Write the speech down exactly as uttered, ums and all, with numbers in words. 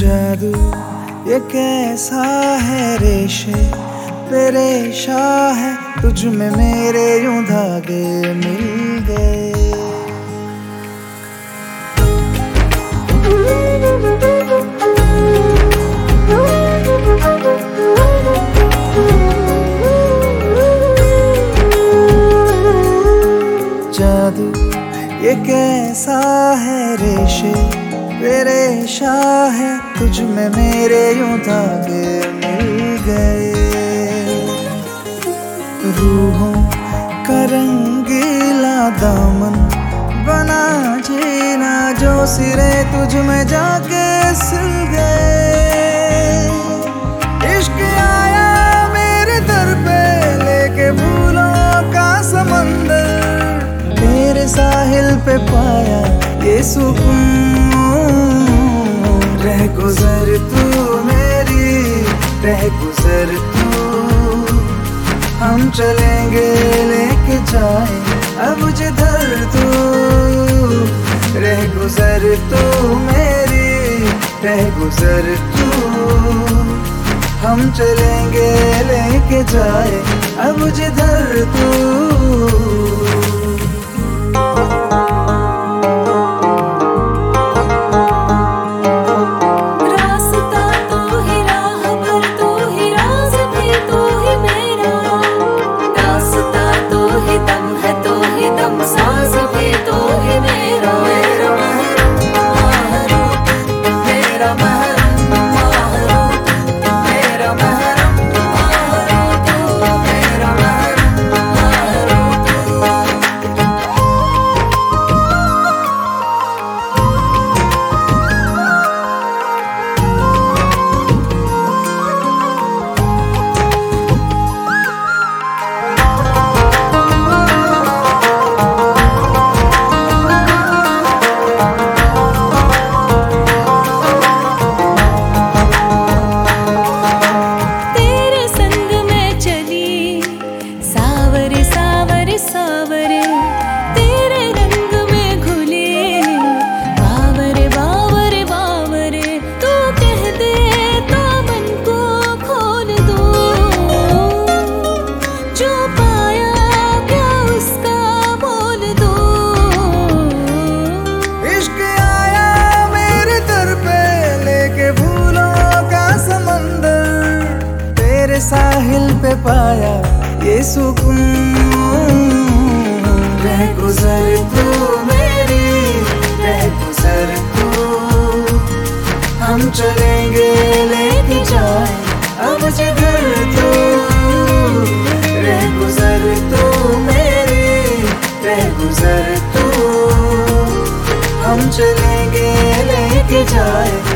जादू ये कैसा है रेशे पेरेशा है, तुझ में मेरे यूं धागे मिल गए। जादू ये कैसा है रेशे पेरेशा है, तुझ में मेरे यूं धागे मिल गए। रूहों का रंगीला दामन बना जीना जो सिरे तुझ में जाके सिल गए। इश्क आया मेरे दर पे लेके भूलों का समंदर, तेरे साहिल पे पाया ये सुकून। रह गुजर तू मेरी रह गुजर तू, हम चलेंगे लेके जाए अब जिधर तू। रह गुजर तू मेरी रह गुजर तू, हम चलेंगे लेके जाए अब जिधर तू। सावरे तेरे रंग में घुले बावरे बावरे बावरे, तू कह दे तो मन को खोल दो। जो पाया क्या उसका बोल दो। इश्क आया मेरे दर पे लेके भूलों का समंदर, तेरे साहिल पे पाया ये सुकून। रह गुजर तू मेरी रह गुजर तू, हम चलेंगे लेके जाए अब जिधर तू। रह गुजर तू मेरी रह गुजर तू, हम चलेंगे लेके जाए